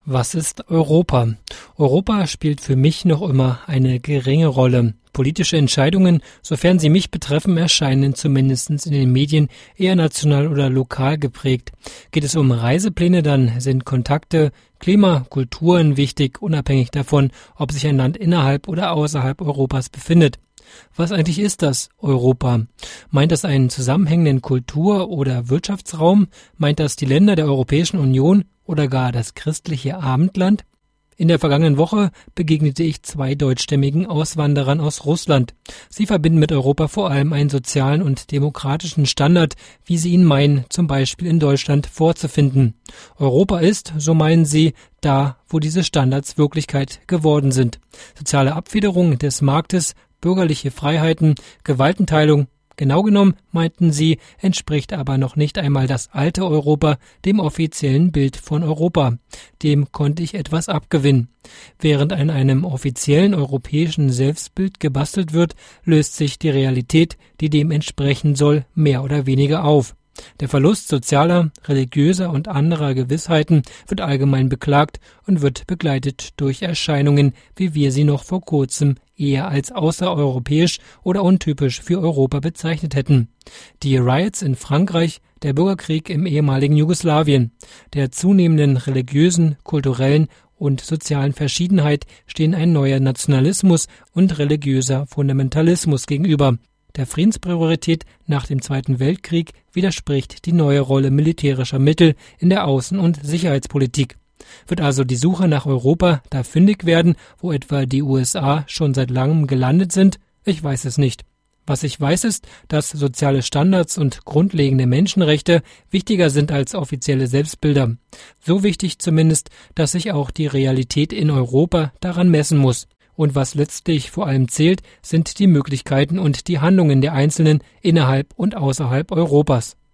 Was ist Europa? Europa spielt für mich noch immer eine geringe Rolle. Politische Entscheidungen, sofern sie mich betreffen, erscheinen zumindest in den Medien eher national oder lokal geprägt. Geht es um Reisepläne, dann sind Kontakte, Klima, Kulturen wichtig, unabhängig davon, ob sich ein Land innerhalb oder außerhalb Europas befindet. Was eigentlich ist das Europa? Meint das einen zusammenhängenden Kultur- oder Wirtschaftsraum? Meint das die Länder der Europäischen Union oder gar das christliche Abendland? In der vergangenen Woche begegnete ich 2 deutschstämmigen Auswanderern aus Russland. Sie verbinden mit Europa vor allem einen sozialen und demokratischen Standard, wie sie ihn meinen, zum Beispiel in Deutschland vorzufinden. Europa ist, so meinen sie, da, wo diese Standards Wirklichkeit geworden sind. Soziale Abfederung des Marktes, bürgerliche Freiheiten, Gewaltenteilung. Genau genommen, meinten sie, entspricht aber noch nicht einmal das alte Europa dem offiziellen Bild von Europa. Dem konnte ich etwas abgewinnen. Während an einem offiziellen europäischen Selbstbild gebastelt wird, löst sich die Realität, die dem entsprechen soll, mehr oder weniger auf. Der Verlust sozialer, religiöser und anderer Gewissheiten wird allgemein beklagt und wird begleitet durch Erscheinungen, wie wir sie noch vor kurzem eher als außereuropäisch oder untypisch für Europa bezeichnet hätten. Die Riots in Frankreich, der Bürgerkrieg im ehemaligen Jugoslawien, der zunehmenden religiösen, kulturellen und sozialen Verschiedenheit stehen ein neuer Nationalismus und religiöser Fundamentalismus gegenüber. Der Friedenspriorität nach dem Zweiten Weltkrieg widerspricht die neue Rolle militärischer Mittel in der Außen- und Sicherheitspolitik. Wird also die Suche nach Europa da fündig werden, wo etwa die USA schon seit langem gelandet sind? Ich weiß es nicht. Was ich weiß ist, dass soziale Standards und grundlegende Menschenrechte wichtiger sind als offizielle Selbstbilder. So wichtig zumindest, dass sich auch die Realität in Europa daran messen muss. Und was letztlich vor allem zählt, sind die Möglichkeiten und die Handlungen der Einzelnen innerhalb und außerhalb Europas.